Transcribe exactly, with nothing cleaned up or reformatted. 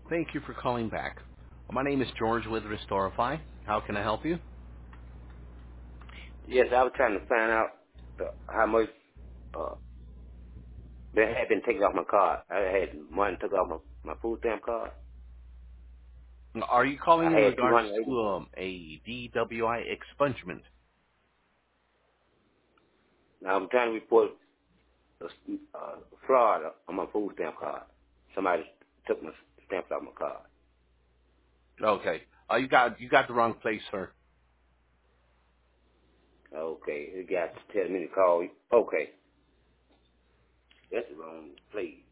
Thank you for calling back. My name is George with Restorify. How can I help you? Yes, I was trying to find out the, how much uh, they had been taken off my card. I had money took off my, my food stamp card. Are you calling I in had two regards hundred eighty. to um, a D W I expungement? Now I'm trying to report a uh, fraud on my food stamp card. Somebody took my stamps off my card. Okay. Uh, you got you got the wrong place, sir. Okay, the guy telling me to call you. Okay, that's the wrong place.